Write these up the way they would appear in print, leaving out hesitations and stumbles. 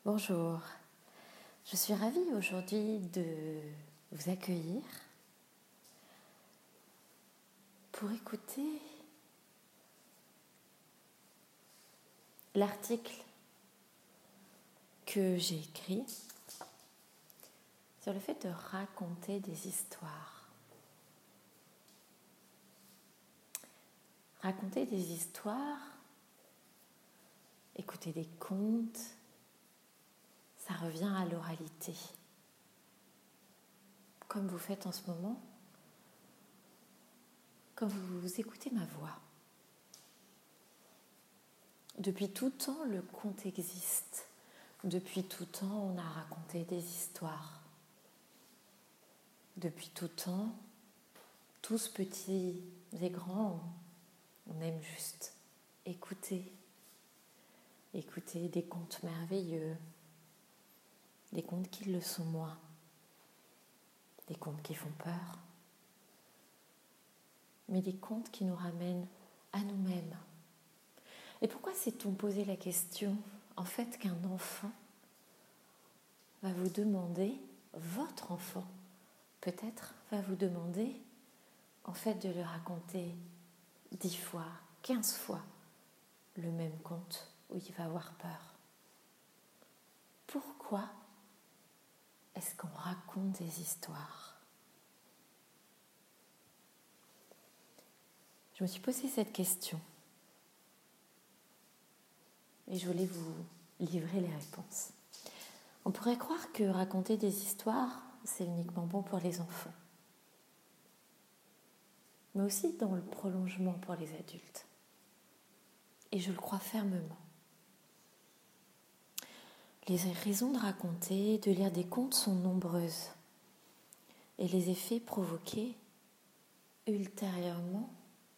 Bonjour, je suis ravie aujourd'hui de vous accueillir pour écouter l'article que j'ai écrit sur le fait de raconter des histoires. Raconter des histoires, écouter des contes, ça revient à l'oralité. Comme vous faites en ce moment, quand vous écoutez ma voix. Depuis tout temps, le conte existe. Depuis tout temps, on a raconté des histoires. Depuis tout temps, tous petits et grands, on aime juste écouter. Écouter des contes merveilleux, des contes qui le sont moins, des contes qui font peur, mais des contes qui nous ramènent à nous-mêmes. Et pourquoi s'est-on posé la question, en fait, qu'un enfant va vous demander, votre enfant, peut-être, va vous demander, en fait, de lui raconter 10 fois, 15 fois le même conte où il va avoir peur. Pourquoi est-ce qu'on raconte des histoires ? Je me suis posé cette question et je voulais vous livrer les réponses. On pourrait croire que raconter des histoires, c'est uniquement bon pour les enfants, mais aussi dans le prolongement pour les adultes. Et je le crois fermement. Les raisons de raconter, de lire des contes sont nombreuses. Et les effets provoqués ultérieurement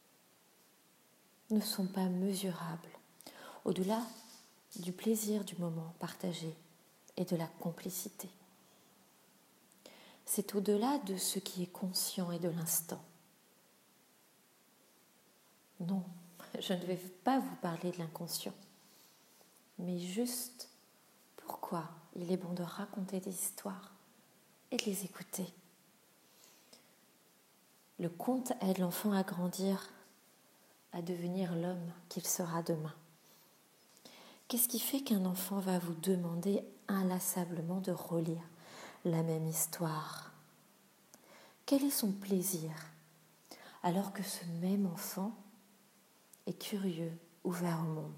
ne sont pas mesurables, au-delà du plaisir du moment partagé et de la complicité. C'est au-delà de ce qui est conscient et de l'instant. Non, je ne vais pas vous parler de l'inconscient, mais juste pourquoi il est bon de raconter des histoires et de les écouter. Le conte aide l'enfant à grandir, à devenir l'homme qu'il sera demain. Qu'est-ce qui fait qu'un enfant va vous demander inlassablement de relire la même histoire ? Quel est son plaisir alors que ce même enfant est curieux, ouvert au monde ?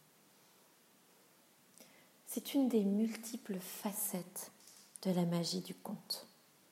C'est une des multiples facettes de la magie du conte.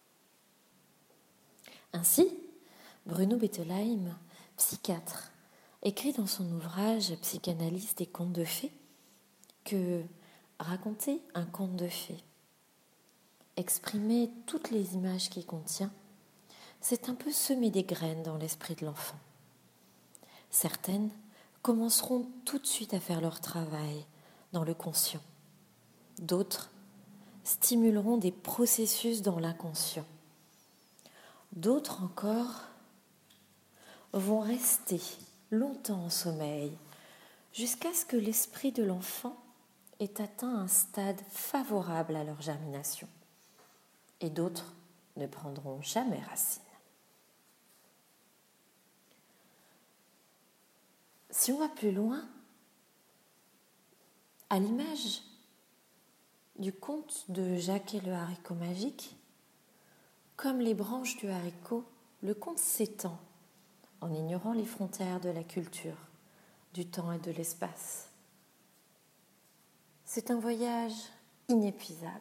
Ainsi, Bruno Bettelheim, psychiatre, écrit dans son ouvrage « Psychanalyse des contes de fées » que raconter un conte de fées, exprimer toutes les images qu'il contient, c'est un peu semer des graines dans l'esprit de l'enfant. Certaines commenceront tout de suite à faire leur travail dans le conscient. D'autres stimuleront des processus dans l'inconscient. D'autres encore vont rester longtemps en sommeil jusqu'à ce que l'esprit de l'enfant ait atteint un stade favorable à leur germination. Et d'autres ne prendront jamais racine. Si on va plus loin, à l'image du conte de Jacques et le haricot magique, comme les branches du haricot, le conte s'étend en ignorant les frontières de la culture, du temps et de l'espace. C'est un voyage inépuisable.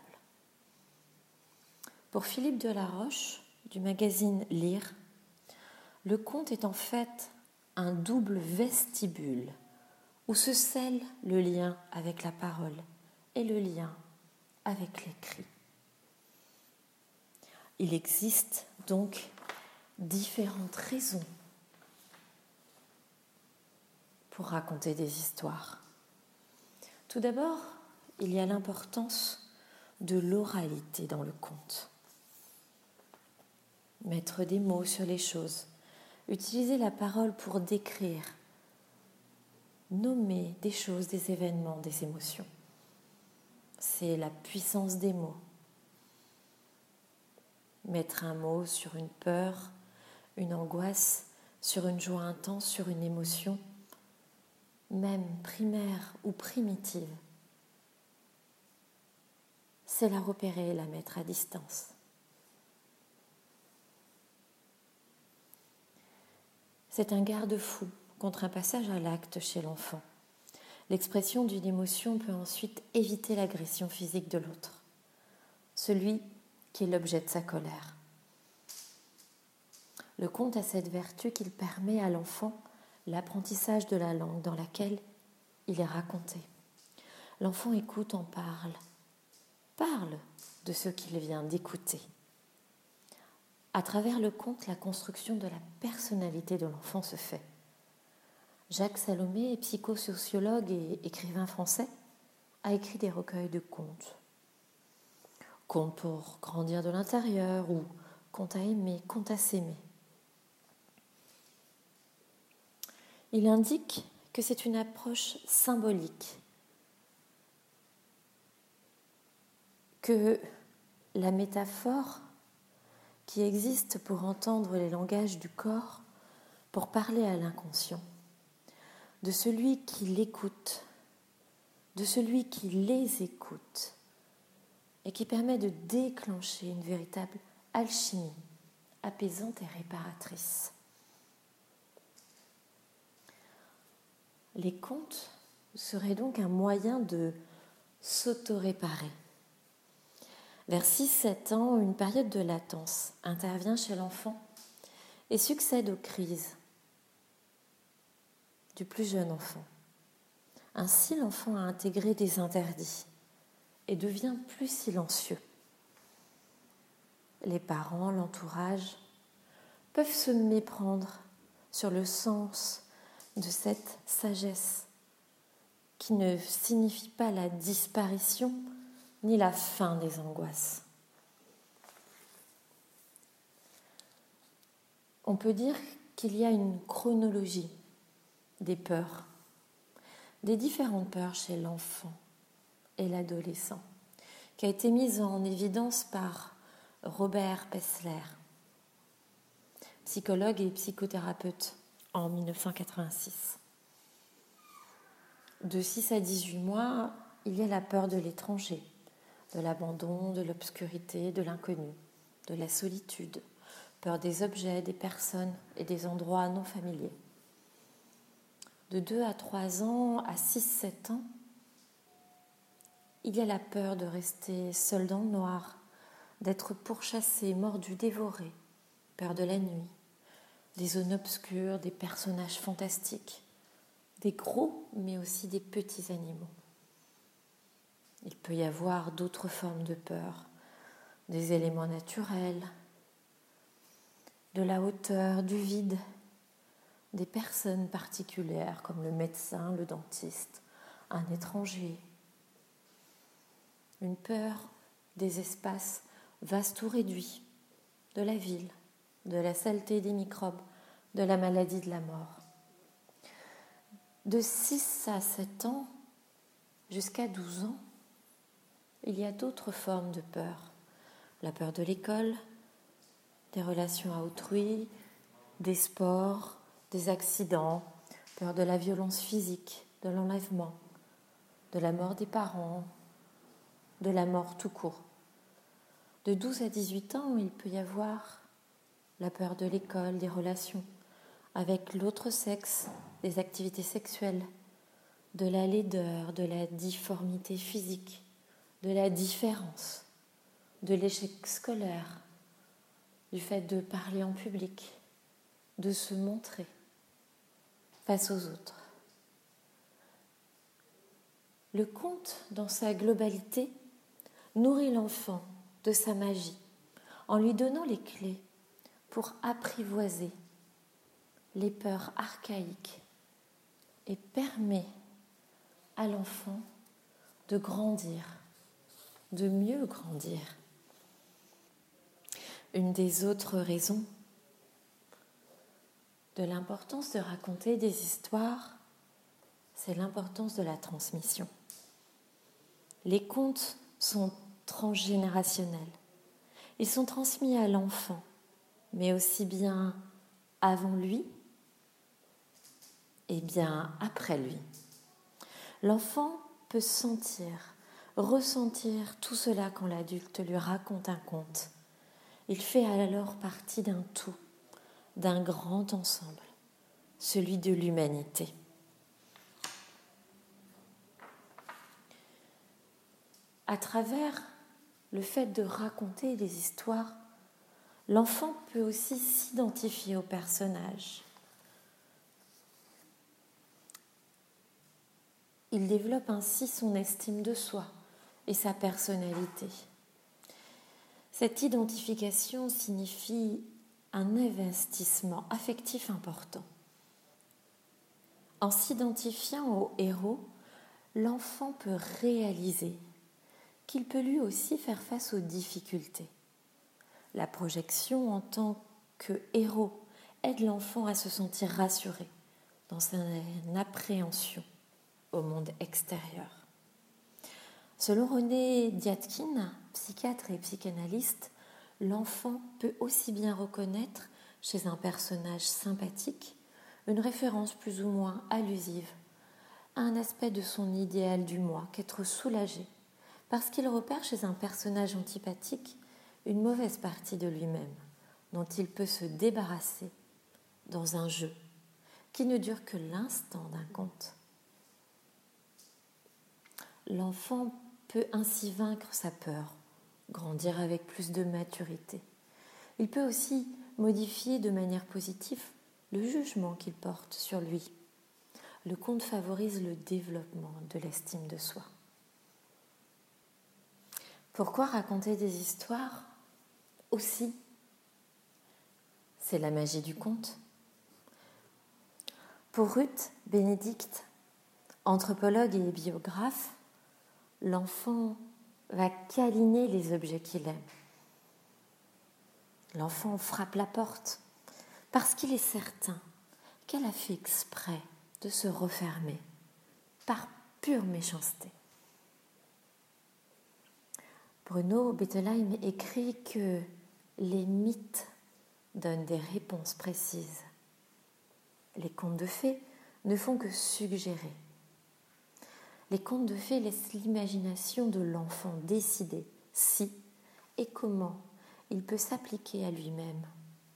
Pour Philippe Delaroche, du magazine Lire, le conte est en fait un double vestibule où se scelle le lien avec la parole et le lien avec l'écrit. Il existe donc différentes raisons pour raconter des histoires. Tout d'abord, il y a l'importance de l'oralité dans le conte. Mettre des mots sur les choses, utiliser la parole pour décrire, nommer des choses, des événements, des émotions. c'est la puissance des mots. Mettre un mot sur une peur, une angoisse, sur une joie intense, sur une émotion, même primaire ou primitive, c'est la repérer et la mettre à distance. C'est un garde-fou contre un passage à l'acte chez l'enfant. L'expression d'une émotion peut ensuite éviter l'agression physique de l'autre, celui qui est l'objet de sa colère. Le conte a cette vertu qu'il permet à l'enfant l'apprentissage de la langue dans laquelle il est raconté. L'enfant écoute, en parle de ce qu'il vient d'écouter. À travers le conte, la construction de la personnalité de l'enfant se fait. Jacques Salomé, psychosociologue et écrivain français, a écrit des recueils de contes. Contes pour grandir de l'intérieur ou contes à aimer, contes à s'aimer. Il indique que c'est une approche symbolique, que la métaphore qui existe pour entendre les langages du corps, pour parler à l'inconscient, de celui qui l'écoute, de celui qui les écoute, et qui permet de déclencher une véritable alchimie apaisante et réparatrice. Les contes seraient donc un moyen de s'auto-réparer. Vers 6-7 ans, une période de latence intervient chez l'enfant et succède aux crises du plus jeune enfant. Ainsi, l'enfant a intégré des interdits et devient plus silencieux. Les parents, l'entourage, peuvent se méprendre sur le sens de cette sagesse qui ne signifie pas la disparition ni la fin des angoisses. On peut dire qu'il y a une chronologie des peurs, des différentes peurs chez l'enfant et l'adolescent, qui a été mise en évidence par Robert Pessler, psychologue et psychothérapeute en 1986. De 6 à 18 mois, il y a la peur de l'étranger, de l'abandon, de l'obscurité, de l'inconnu, de la solitude, peur des objets, des personnes et des endroits non familiers. De 2 à 3 ans à 6-7 ans, il y a la peur de rester seul dans le noir, d'être pourchassé, mordu, dévoré, peur de la nuit, des zones obscures, des personnages fantastiques, des gros mais aussi des petits animaux. Il peut y avoir d'autres formes de peur, des éléments naturels, de la hauteur, du vide, des personnes particulières comme le médecin, le dentiste, un étranger. Une peur des espaces vastes ou réduits, de la ville, de la saleté des microbes, de la maladie, de la mort. De 6 à 7 ans jusqu'à 12 ans, il y a d'autres formes de peur. La peur de l'école, des relations à autrui, des sports, des accidents, peur de la violence physique, de l'enlèvement, de la mort des parents, de la mort tout court. De 12 à 18 ans, il peut y avoir la peur de l'école, des relations avec l'autre sexe, des activités sexuelles, de la laideur, de la difformité physique, de la différence, de l'échec scolaire, du fait de parler en public, de se montrer face aux autres. Le conte, dans sa globalité, nourrit l'enfant de sa magie en lui donnant les clés pour apprivoiser les peurs archaïques et permet à l'enfant de grandir, de mieux grandir. Une des autres raisons de l'importance de raconter des histoires, c'est l'importance de la transmission. Les contes sont transgénérationnels. Ils sont transmis à l'enfant, mais aussi bien avant lui et bien après lui. L'enfant peut sentir, ressentir tout cela quand l'adulte lui raconte un conte. Il fait alors partie d'un tout, d'un grand ensemble, celui de l'humanité. À travers le fait de raconter des histoires, l'enfant peut aussi s'identifier au personnage. Il développe ainsi son estime de soi et sa personnalité. Cette identification signifie un investissement affectif important. En s'identifiant au héros, l'enfant peut réaliser qu'il peut lui aussi faire face aux difficultés. La projection en tant que héros aide l'enfant à se sentir rassuré dans son appréhension au monde extérieur. Selon René Diatkin, psychiatre et psychanalyste, l'enfant peut aussi bien reconnaître chez un personnage sympathique une référence plus ou moins allusive à un aspect de son idéal du moi qu'être soulagé parce qu'il repère chez un personnage antipathique une mauvaise partie de lui-même dont il peut se débarrasser dans un jeu qui ne dure que l'instant d'un conte. L'enfant peut ainsi vaincre sa peur, grandir avec plus de maturité. Il peut aussi modifier de manière positive le jugement qu'il porte sur lui. Le conte favorise le développement de l'estime de soi. Pourquoi raconter des histoires aussi? C'est la magie du conte. Pour Ruth Bénédicte, anthropologue et biographe, l'enfant va câliner les objets qu'il aime. L'enfant frappe la porte parce qu'il est certain qu'elle a fait exprès de se refermer par pure méchanceté. Bruno Bettelheim écrit que les mythes donnent des réponses précises. Les contes de fées ne font que suggérer. Les contes de fées laissent l'imagination de l'enfant décider si et comment il peut s'appliquer à lui-même.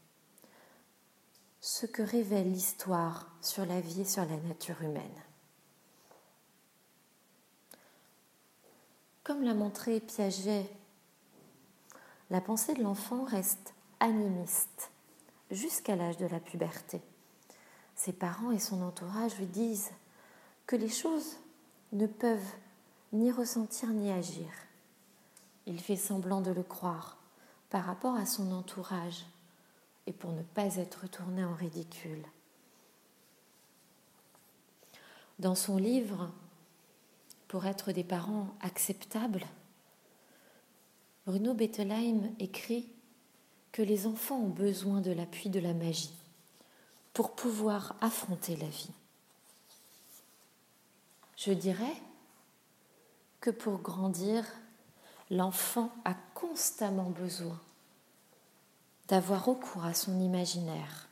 Ce que révèle l'histoire sur la vie et sur la nature humaine. Comme l'a montré Piaget, la pensée de l'enfant reste animiste jusqu'à l'âge de la puberté. Ses parents et son entourage lui disent que les choses ne peuvent ni ressentir ni agir. Il fait semblant de le croire par rapport à son entourage et pour ne pas être tourné en ridicule. Dans son livre « Pour être des parents acceptables », Bruno Bettelheim écrit que les enfants ont besoin de l'appui de la magie pour pouvoir affronter la vie. Je dirais que pour grandir, l'enfant a constamment besoin d'avoir recours à son imaginaire.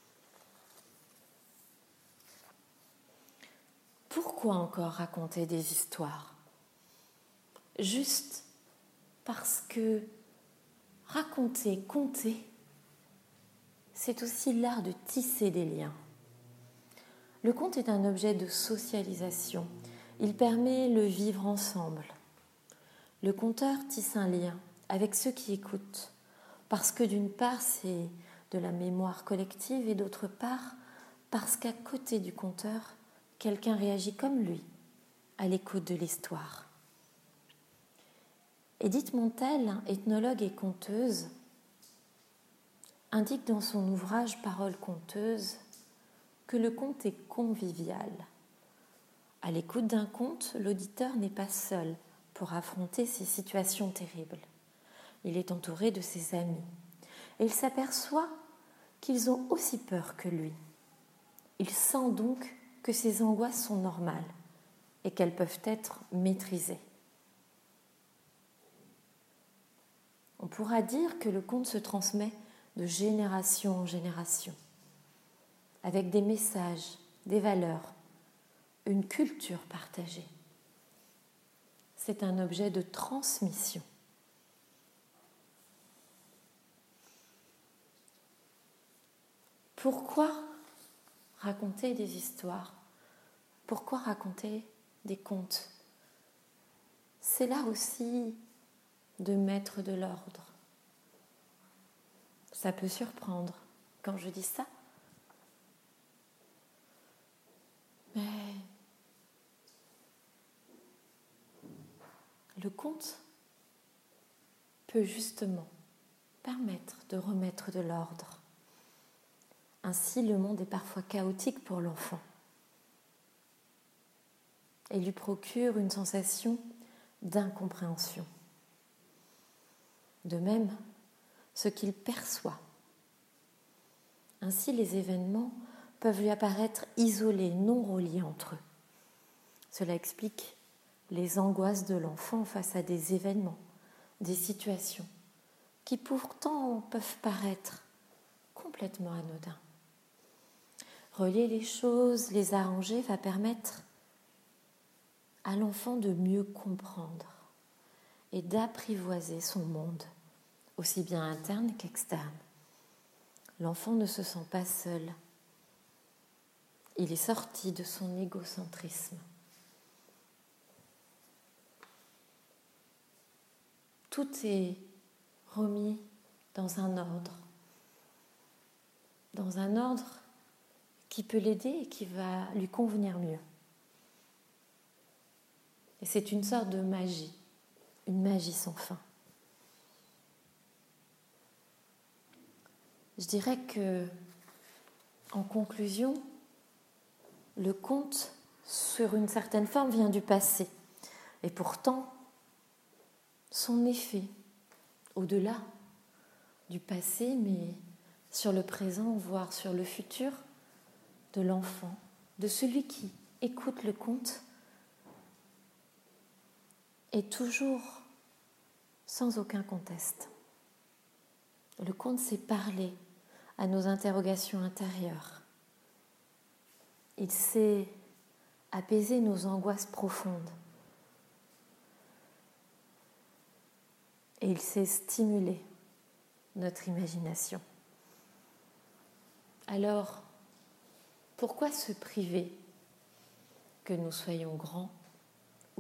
Pourquoi encore raconter des histoires? Juste parce que raconter, conter, c'est aussi l'art de tisser des liens. Le conte est un objet de socialisation. Il permet le vivre ensemble. Le conteur tisse un lien avec ceux qui écoutent, parce que d'une part, c'est de la mémoire collective et d'autre part, parce qu'à côté du conteur, quelqu'un réagit comme lui à l'écoute de l'histoire. Édith Montel, ethnologue et conteuse, indique dans son ouvrage Paroles conteuses que le conte est convivial. À l'écoute d'un conte, l'auditeur n'est pas seul pour affronter ces situations terribles. Il est entouré de ses amis et il s'aperçoit qu'ils ont aussi peur que lui. Il sent donc que ces angoisses sont normales et qu'elles peuvent être maîtrisées. On pourra dire que le conte se transmet de génération en génération, avec des messages, des valeurs, une culture partagée. C'est un objet de transmission. Pourquoi raconter des histoires? Pourquoi raconter des contes? C'est là aussi de mettre de l'ordre. Ça peut surprendre quand je dis ça. Mais le conte peut justement permettre de remettre de l'ordre. Ainsi, le monde est parfois chaotique pour l'enfant et lui procure une sensation d'incompréhension. De même, ce qu'il perçoit. Ainsi, les événements peuvent lui apparaître isolés, non reliés entre eux. Cela explique les angoisses de l'enfant face à des événements, des situations qui pourtant peuvent paraître complètement anodins. Relier les choses, les arranger va permettre à l'enfant de mieux comprendre et d'apprivoiser son monde, aussi bien interne qu'externe. L'enfant ne se sent pas seul. Il est sorti de son égocentrisme. Tout est remis dans un ordre qui peut l'aider et qui va lui convenir mieux. Et c'est une sorte de magie, une magie sans fin. Je dirais que, en conclusion, le conte, sur une certaine forme, vient du passé. Et pourtant, son effet, au-delà du passé, mais sur le présent, voire sur le futur de l'enfant, de celui qui écoute le conte, est toujours sans aucun conteste. Le conte, c'est parler à nos interrogations intérieures. Il sait apaiser nos angoisses profondes. Et il sait stimuler notre imagination. Alors, pourquoi se priver, que nous soyons grands ou petits ?